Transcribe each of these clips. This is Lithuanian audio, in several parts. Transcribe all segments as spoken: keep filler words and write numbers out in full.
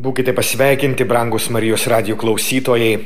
Būkite pasveikinti, brangus Marijos radijo klausytojai.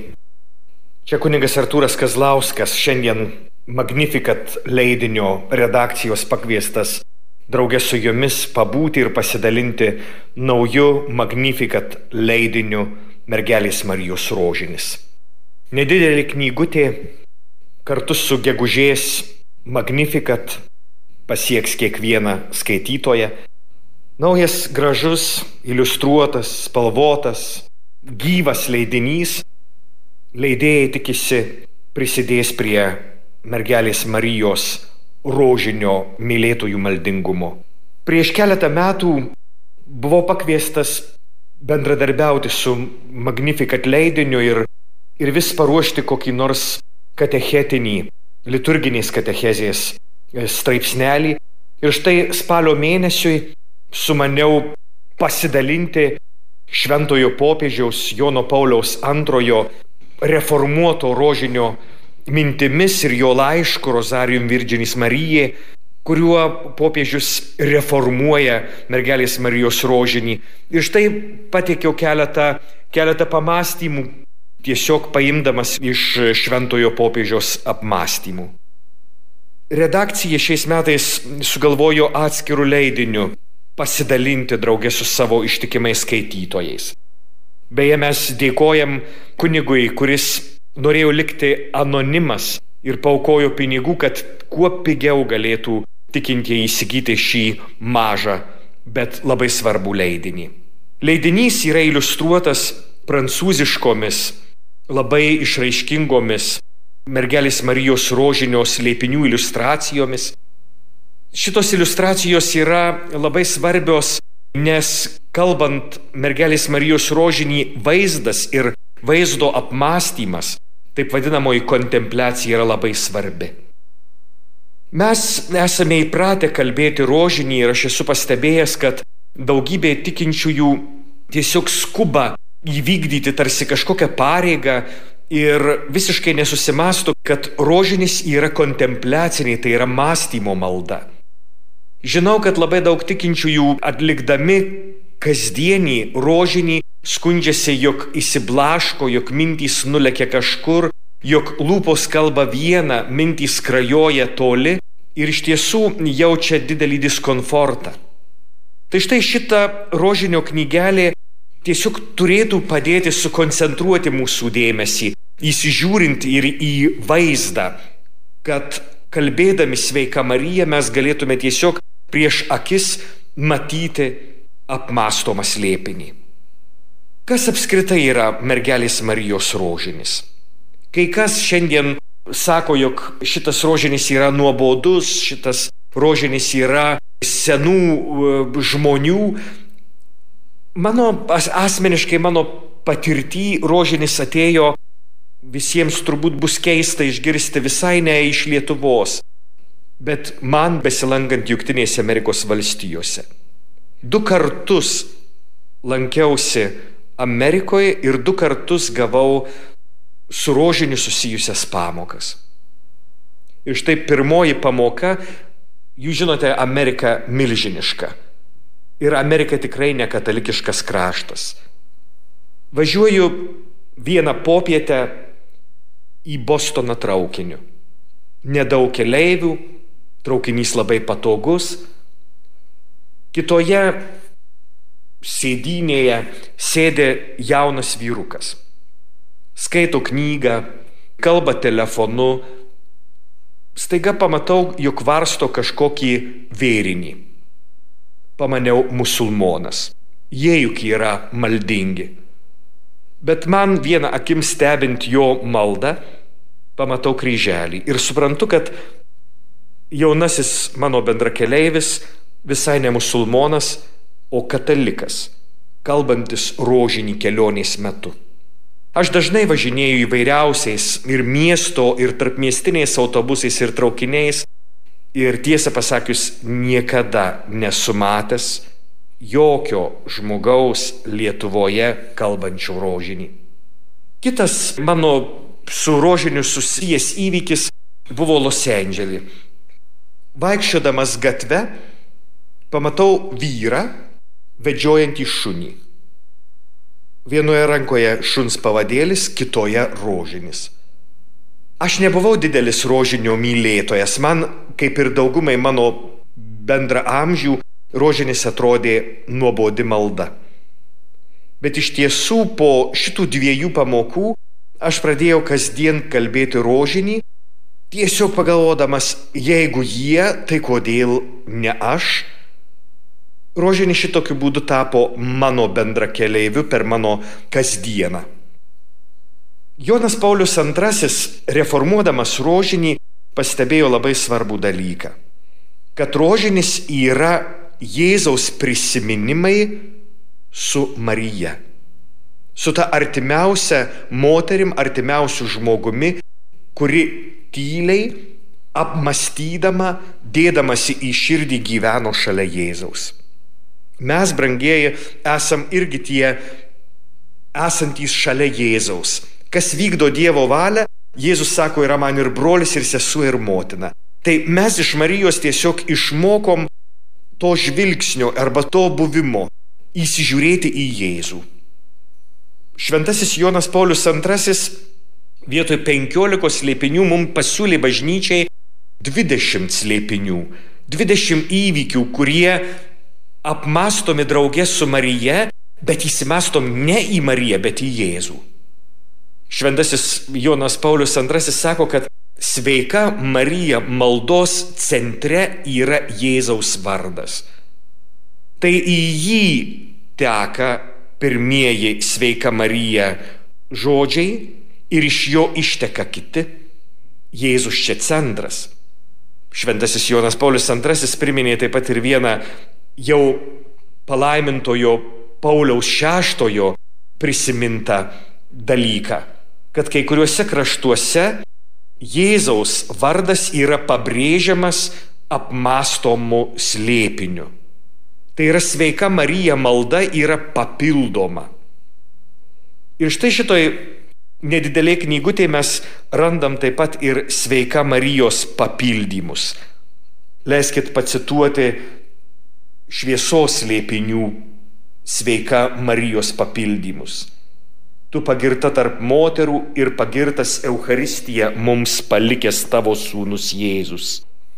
Čia kunigas Artūras Kazlauskas, šiandien Magnificat leidinio redakcijos pakviestas draugė su jumis pabūti ir pasidalinti nauju Magnificat leidiniu Mergelės Marijos rožinis. Nedidelė knygutė kartu su gegužės Magnificat pasieks kiekvieną skaitytoją. Naujas, gražus, iliustruotas, spalvotas, gyvas leidinys. Leidėjai tikisi prisidės prie Mergelės Marijos rožinio mylėtojų maldingumo. Prieš keletą metų buvau pakviestas bendradarbiauti su Magnificat leidiniu ir, ir vis paruošti kokį nors katechetinį, liturginės katechezės straipsnelį. Ir štai spalio mėnesiui sumaniau pasidalinti šventojo popiežiaus Jono Pauliaus antrojo reformuoto rožinio mintimis ir jo laišku Rosarium Virginis Marijai, kuriuo popiežius reformuoja Mergelės Marijos rožinį. Ir štai pateikiau keletą, keletą pamąstymų, tiesiog paimdamas iš šventojo popiežiaus apmąstymų. Redakcija šiais metais sugalvojo atskirų leidinių pasidalinti draugė su savo ištikimais skaitytojais. Beje, mes dėkojam kunigui, kuris norėjo likti anonimas ir paaukojo pinigų, kad kuo pigiau galėtų tikintieji įsigyti šį mažą, bet labai svarbų leidinį. Leidinys yra iliustruotas prancūziškomis, labai išraiškingomis Mergelės Marijos rožinio slėpinių iliustracijomis. Šitos iliustracijos yra labai svarbios, nes kalbant Mergelės Marijos rožinį, vaizdas ir vaizdo apmąstymas, taip vadinamoji kontempliacija, yra labai svarbi. Mes esame įpratę kalbėti rožinį ir aš esu pastebėjęs, kad daugybė tikinčiųjų tiesiog skuba įvykdyti tarsi kažkokią pareigą ir visiškai nesusimąsto, kad rožinis yra kontempliaciniai, tai yra mąstymo malda. Žinau, kad labai daug tikinčiųjų atlikdami kasdienį rožinį skundžiasi, jog įsiblaško, jog mintys nulekia kažkur, jog lūpos kalba viena, mintys skrajoja toli ir iš tiesų jaučia didelį diskomfortą. Tai štai šita rožinio knygelė tiesiog turėtų padėti sukoncentruoti mūsų dėmesį, įsižiūrint ir į vaizdą, kad kalbėdami Sveika Marija mes galėtume tiesiog prieš akis matyti apmąstomą slėpinį. Kas apskritai yra Mergelės Marijos rožinis? Kai kas šiandien sako, jog šitas rožinis yra nuobodus, šitas rožinis yra senų žmonių. Mano, asmeniškai mano patirty rožinis atėjo, visiems turbūt bus keista išgirsti, visai ne iš Lietuvos, bet man besilankant Jungtinėse Amerikos valstijose. Du kartus lankiausi Amerikoje ir du kartus gavau su rožiniu susijusias pamokas. Ir štai pirmoji pamoka, jūs žinote, Amerika milžiniška. Ir Amerika tikrai ne katalikiškas kraštas. Važiuoju vieną popietę į Bostoną traukiniu. Nedaug keleivių, traukinys labai patogus. Kitoje sėdynėje sėdi jaunas vyrukas. Skaito knygą, kalba telefonu. Staiga pamatau, jog varsto kažkokį vėrinį. Pamaniau, musulmonas. Jie juk yra maldingi. Bet man vieną akim stebint jo maldą, pamatau kryželį ir suprantu, kad jaunasis mano bendrakeleivis visai ne musulmonas, o katalikas, kalbantis rožinį kelionės metu. Aš dažnai važinėju įvairiausiais ir miesto, ir tarpmiestiniais autobusais ir traukiniais ir tiesą pasakius niekada nesu matęs jokio žmogaus Lietuvoje kalbančio rožinį. Kitas mano su rožiniu susijęs įvykis buvo Los Andžele. Vaikščiodamas gatve pamatau vyrą vedžiojantį šunį. Vienoje rankoje šuns pavadėlis, kitoje rožinis. Aš nebuvau didelis rožinio mylėtojas. Man, kaip ir daugumai mano bendraamžių, rožinis atrodė nuobodi malda. Bet iš tiesų po šitų dviejų pamokų aš pradėjau kasdien kalbėti rožinį, tiesiog pagalvodamas, jeigu jie, tai kodėl ne aš? Rožinis šitokiu būdu tapo mano bendrakeleiviu per mano kasdieną. Jonas Paulius antrasis, reformuodamas rožinį, pastebėjo labai svarbų dalyką, kad rožinis yra Jėzaus prisiminimai su Marija, su ta artimiausia moterim, artimiausiu žmogumi, kuri tyliai, apmastydama, dėdamasi į širdį gyveno šalia Jėzaus. Mes, brangieji, esam irgi tie esantys šalia Jėzaus. Kas vykdo Dievo valią, Jėzus sako, yra man ir brolis, ir sesuo, ir motina. Tai mes iš Marijos tiesiog išmokom to žvilgsnio arba to buvimo, įsižiūrėti į Jėzų. Šventasis Jonas Paulius antrasis vietoj penkiolikos slėpinių mums pasiūlė bažnyčiai dvidešimt slėpinių, dvidešimt įvykių, kurie apmastomi draugė su Marija, bet įsimastom ne į Mariją, bet į Jėzų. Šventasis Jonas Paulius antrasis sako, kad sveika Marija maldos centre yra Jėzaus vardas. Tai į jį teka pirmieji sveika Marija žodžiai ir iš jo išteka kiti. Jėzus čia centras. Šventasis Jonas Paulius antrasis priminė taip pat ir vieną jau palaimintojo Pauliaus šeštojo prisimintą dalyką, kad kai kuriuose kraštuose Jėzaus vardas yra pabrėžiamas apmastomu slėpiniu. Tai yra sveika Marija malda yra papildoma. Ir štai šitoj nedidelėje knygutėje mes randam taip pat ir sveika Marijos papildymus. Leiskit pacituoti šviesos slėpinių sveika Marijos papildymus. Tu pagirta tarp moterų ir pagirtas Eucharistija mums palikęs tavo sūnus Jėzus.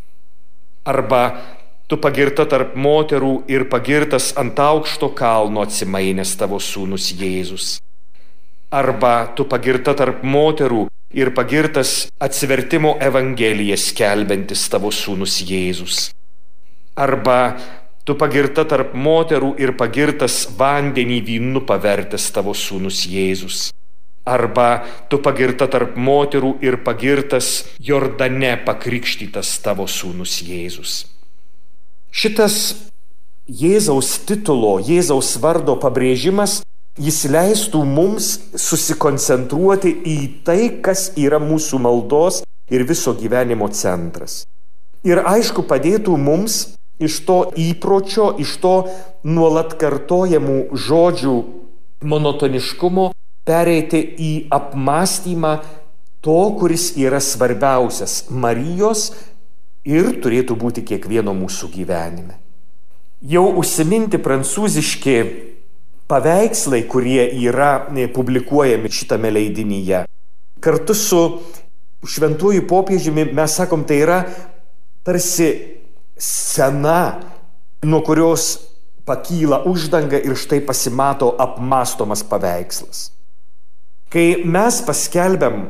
Arba tu pagirta tarp moterų ir pagirtas ant aukšto kalno atsimainęs tavo sūnus Jėzus. Arba tu pagirta tarp moterų ir pagirtas atsivertimo evangeliją skelbiantis tavo sūnus Jėzus. Arba tu pagirta tarp moterų ir pagirtas vandenį vynu pavertęs tavo sūnus Jėzus. Arba tu pagirta tarp moterų ir pagirtas Jordane pakrikštytas tavo sūnus Jėzus. Šitas Jėzaus titulo, Jėzaus vardo pabrėžimas, jis leistų mums susikoncentruoti į tai, kas yra mūsų maldos ir viso gyvenimo centras. Ir aišku, padėtų mums iš to įpročio, iš to nuolat kartojamų žodžių monotoniškumo pereiti į apmąstymą to, kuris yra svarbiausias Marijos ir turėtų būti kiekvieno mūsų gyvenime. Jau užsiminti prancūziški paveikslai, kurie yra publikuojami šitame leidinyje. Kartu su šventuoju popiežiumi mes sakom, tai yra tarsi scena, nuo kurios pakyla uždanga ir štai pasimato apmastomas paveikslas. Kai mes paskelbiam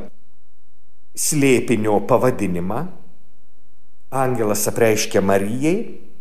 slėpinio pavadinimą, angelas apreiškia Marijai,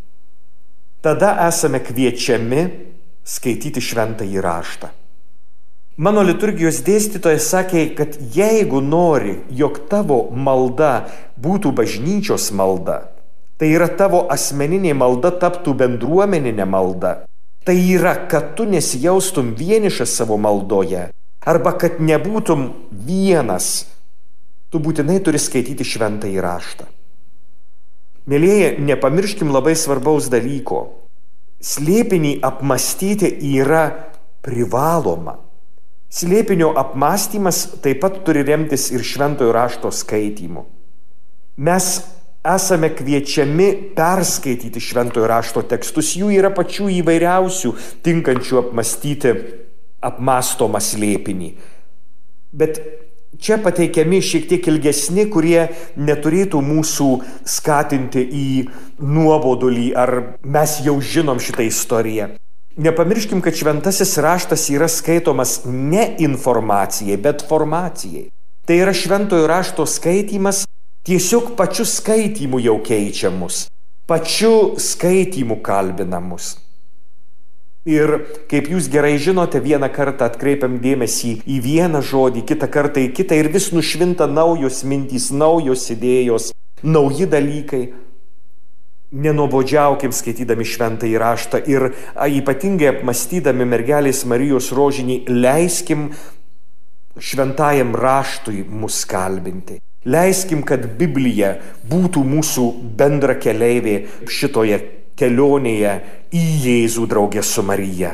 tada esame kviečiami skaityti šventąjį raštą. Mano liturgijos dėstytojas sakė, kad jeigu nori, jog tavo malda būtų bažnyčios malda, tai yra tavo asmeninė malda taptų bendruomeninė malda, tai yra, kad tu nesijaustum vienišas savo maldoje, arba kad nebūtum vienas, tu būtinai turi skaityti šventąjį raštą. Mielieji, nepamirškim labai svarbaus dalyko. Slėpinį apmastyti yra privaloma. Slėpinio apmąstymas taip pat turi remtis ir šventojo rašto skaitymu. Mes esame kviečiami perskaityti šventojo rašto tekstus, jų yra pačių įvairiausių, tinkančių apmastyti apmąstomą slėpinį. Bet čia pateikiami šiek tiek ilgesni, kurie neturėtų mūsų skatinti į nuobodulį, ar mes jau žinom šitą istoriją. Nepamirškim, kad šventasis raštas yra skaitomas ne informacijai, bet formacijai. Tai yra šventojo rašto skaitymas tiesiog pačiu skaitymu jau keičia mus, pačiu skaitymu kalbina mus. Ir kaip jūs gerai žinote, vieną kartą atkreipiam dėmesį į vieną žodį, kitą kartą į kitą ir vis nušvinta naujos mintys, naujos idėjos, nauji dalykai. Nenuobodžiaukim skaitydami šventąjį raštą ir ypatingai apmąstydami mergelės Marijos rožinį, leiskim šventajam raštui mus kalbinti. Leiskim, kad Biblija būtų mūsų bendra keleivė šitoje kelionėje į Jėzų draugę su Marija.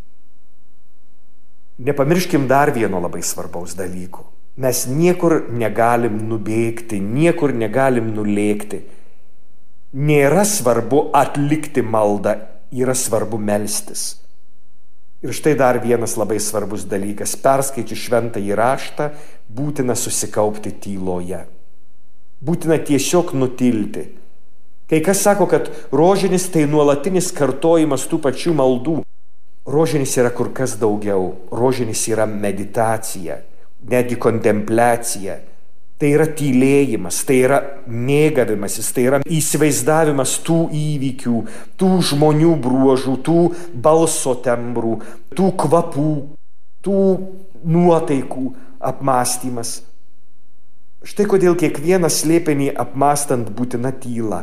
Nepamirškim dar vieno labai svarbaus dalyko. Mes niekur negalim nubėgti, niekur negalim nulėkti. Nėra svarbu atlikti maldą, yra svarbu melstis. Ir štai dar vienas labai svarbus dalykas. Perskaičius šventąjį raštą, būtina susikaupti tyloje. Būtina tiesiog nutilti. Kai kas sako, kad rožinis tai nuolatinis kartojimas tų pačių maldų. Rožinis yra kur kas daugiau. Rožinis yra meditacija, netgi kontempliacija. Tai yra tylėjimas, tai yra mėgavimasis, tai yra įsivaizdavimas tų įvykių, tų žmonių bruožų, tų balso tembrų, tų kvapų, tų nuotaikų apmąstymas. Štai kodėl kiekvieną slėpinį apmąstant būtina tyla.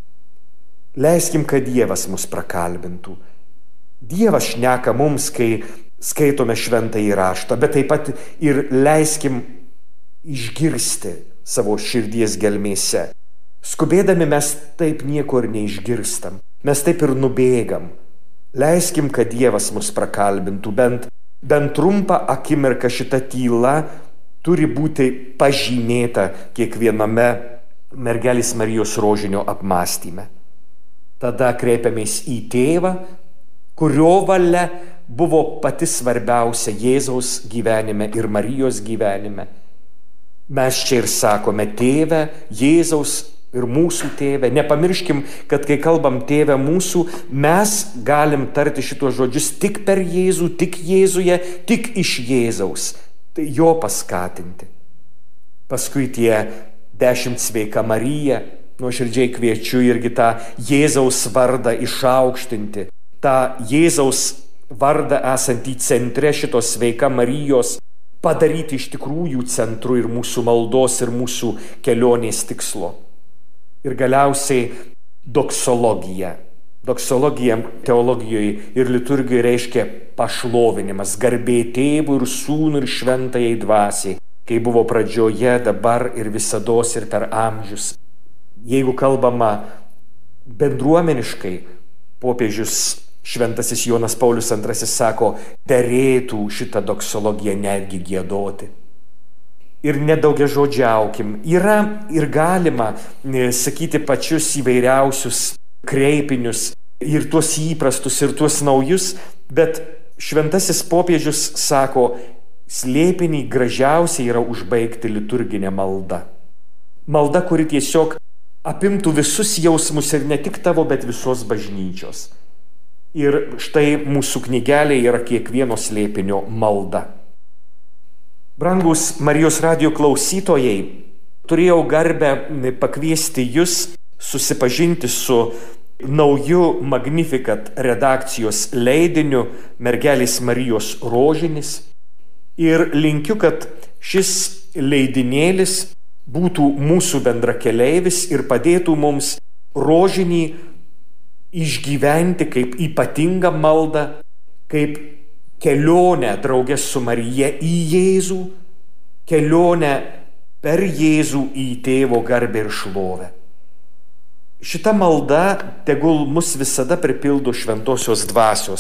Leiskim, kad Dievas mus prakalbintų. Dievas šneka mums, kai skaitome šventąjį raštą, bet taip pat ir leiskim išgirsti savo širdies gelmėse. Skubėdami mes taip nieko ir neišgirstam. Mes taip ir nubėgam. Leiskim, kad Dievas mus prakalbintų. Bent, bent trumpą akimirką šita tyla turi būti pažymėta kiekviename mergelės Marijos rožinio apmąstyme. Tada kreipiamės į Tėvą, kurio valia buvo pati svarbiausia Jėzaus gyvenime ir Marijos gyvenime. Mes čia ir sakome Tėve, Jėzaus ir mūsų Tėve. Nepamirškim, kad kai kalbam Tėve mūsų, mes galim tarti šitos žodžius tik per Jėzų, tik Jėzuje, tik iš Jėzaus. Tai jo paskatinti. Paskui tie dešimt sveika Marija, nuoširdžiai kviečiu irgi tą Jėzaus vardą išaukštinti. tą Jėzaus vardą esantį centre šitos sveika Marijos padaryti iš tikrųjų centru ir mūsų maldos, ir mūsų kelionės tikslo. Ir galiausiai doksologija. Doksologija teologijoje ir liturgijoje reiškia pašlovinimas, garbė Tėvui ir Sūnui ir Šventajai Dvasiai, kai buvo pradžioje, dabar ir visados ir per amžius. Jeigu kalbama bendruomeniškai, popiežius Šventasis Jonas Paulius antrasis sako, derėtų šitą doksologiją netgi giedoti. Ir nedaugiažodžiaukim. Yra ir galima sakyti pačius įvairiausius kreipinius, ir tuos įprastus, ir tuos naujus, bet Šventasis popiežius sako, slėpinį gražiausiai yra užbaigti liturginę maldą. Malda, kuri tiesiog apimtų visus jausmus ir ne tik tavo, bet visos bažnyčios. Ir štai mūsų knygelė yra kiekvieno slėpinio malda. Brangus Marijos radijo klausytojai, turėjau garbę pakviesti jus susipažinti su nauju Magnificat redakcijos leidiniu Mergelės Marijos rožinis. Ir linkiu, kad šis leidinėlis būtų mūsų bendrakeleivis ir padėtų mums rožinį išgyventi kaip ypatingą maldą, kaip kelionę drauge su Marija į Jėzų, kelionę per Jėzų į Tėvo garbę ir šlovę. Šita malda tegul mus visada pripildo šventosios dvasios